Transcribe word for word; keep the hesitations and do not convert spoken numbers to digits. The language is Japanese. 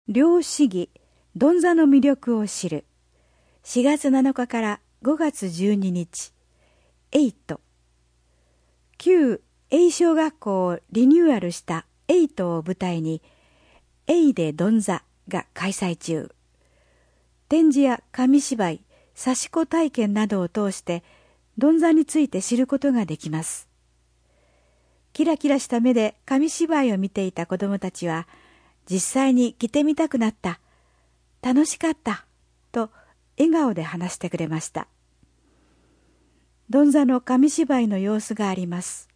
両市議どんざの魅力を知る。しがつなのかからごがつじゅうににち、エイト。旧エイ小学校をリニューアルしたエイトを舞台に、エイでどんざが開催中。展示や紙芝居、刺し子体験などを通してどんざについて知ることができます。キラキラした目で紙芝居を見ていた子どもたちは、実際に着てみたくなった、楽しかったと笑顔で話してくれました。どんざの紙芝居の様子があります。